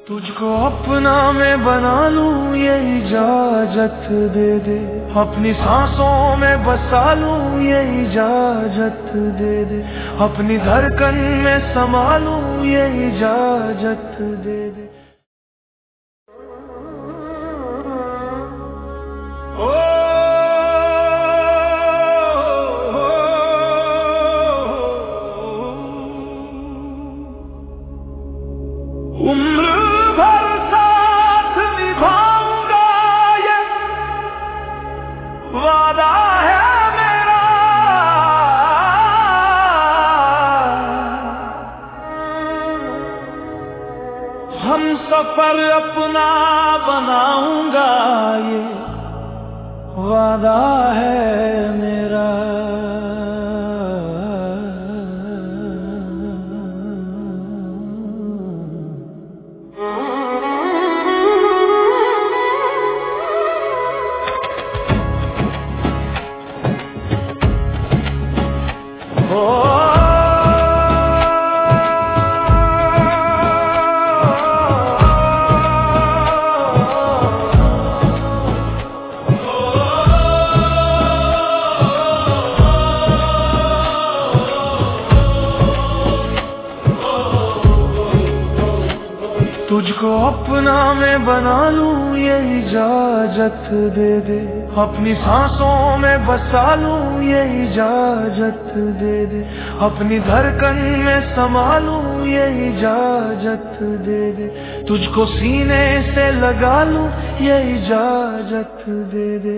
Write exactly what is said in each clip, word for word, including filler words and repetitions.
तुझको अपना मैं बना लूं ये इजाजत दे दे, अपनी सांसों में बसा लूं ये इजाजत दे दे, अपनी धड़कन में समा लूं ये इजाजत दे दे। ओ उम्र भर साथ निभाऊंगा ये वादा है मेरा, हम सफर अपना बनाऊंगा ये वादा है मेरा। तुझको अपना मैं बना लूं ये इजाजत दे दे, अपनी सांसों में बसा लूं ये इजाजत दे दे, अपनी धड़कन में समा लूं ये इजाजत दे दे, तुझको सीने से लगा लूं ये इजाजत दे दे।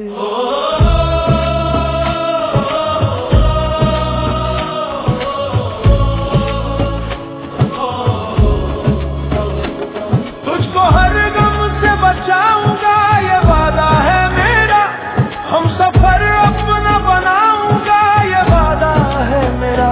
बचाऊंगा ये वादा है मेरा, हम सफर अपना बनाऊंगा ये वादा है मेरा।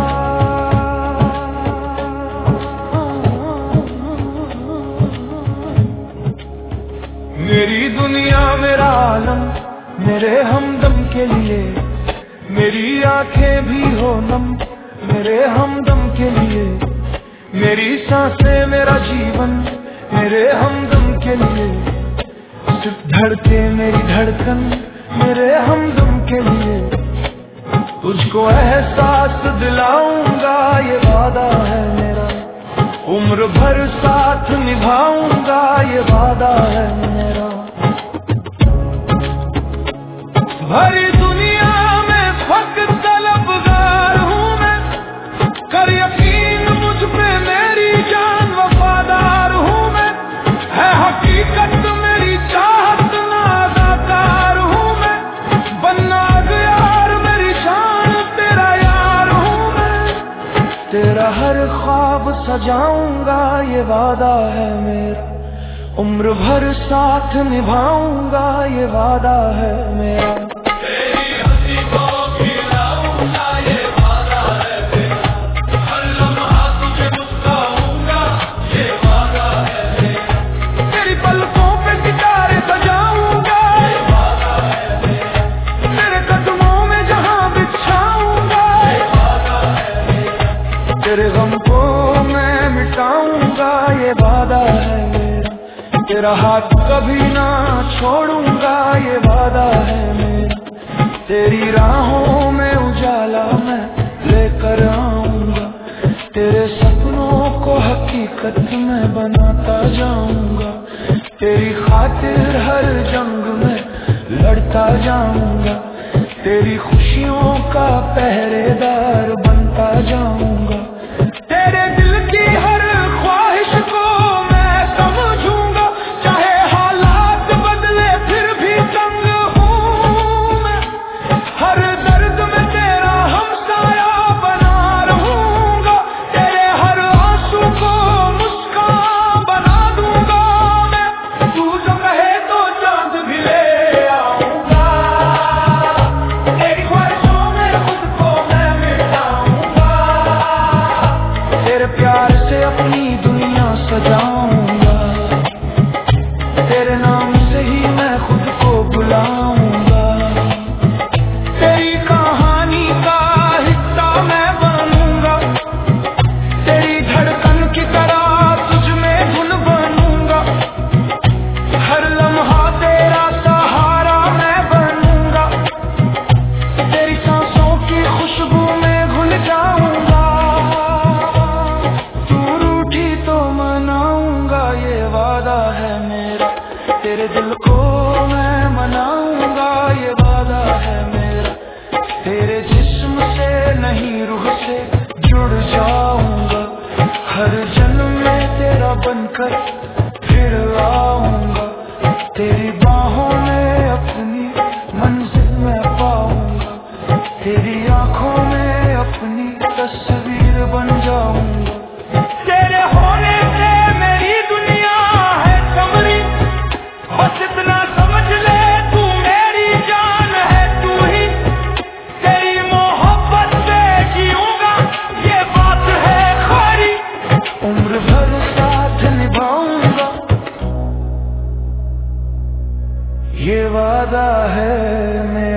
मेरी दुनिया मेरा आलम मेरे हमदम के लिए, मेरी आंखें भी हो नम मेरे हमदम के लिए, मेरी सांसें मेरा जीवन मेरे हमदम के लिए, सिर्फ धड़के मेरी धड़कन मेरे हमदम के लिए, तुझको एहसास दिलाऊंगा ये वादा है मेरा, उम्र भर साथ निभाऊंगा ये वादा है मेरा। भरी दुनिया में फक्त तलबगार हूँ मैं, कर यकीन मुझ पे मेरी जान वफादार हूँ मैं, है हकीकत मेरी चाहत नादाकार हूँ मैं, बनना यार मेरी शान तेरा यार हूँ मैं, तेरा हर ख्वाब सजाऊंगा ये वादा है मेरा, उम्र भर साथ निभाऊंगा ये वादा है मेरा। तेरे गम को मैं मिटाऊंगा ये वादा है मेरा, तेरा हाथ कभी ना छोड़ूंगा ये वादा है मेरा, तेरी राहों में उजाला मैं लेकर आऊंगा, तेरे सपनों को हकीकत में बनाता जाऊंगा, तेरी खातिर हर जंग में लड़ता जाऊंगा, तेरी खुशियों का पहरेदार बनता जाऊंगा, तेरे दिल की हर ख्वाहिश को मैं समझूंगा, चाहे हालात बदले फिर भी तंग हूँ मैं, हर दर्द में तेरा हमसाया बना रहूंगा, तेरे हर आंसू को मुस्कान बना दूंगा मैं, तू जो कहे तो चांद भी ले आऊंगा, तेरी ख्वाहिशों में खुद को मैं मिटाऊंगा। तेरे दिल को मैं मनाऊंगा ये वादा है मेरा, तेरे जिस्म से नहीं रूह से जुड़ जाऊंगा, हर जन्म में तेरा बनकर फिर आऊंगा, तेरी बाहों में अपनी मंजिल में पाऊंगा, तेरी आंखों में अपनी तस्वीर बन जाऊंगा। तेरे होने से मेरी दुनिया है कमरी, बस इतना समझ ले तू मेरी जान है, तू ही तेरी मोहब्बत से जीऊंगा ये बात है खरी, उम्र भर साथ निभाऊंगा ये वादा है मेरा।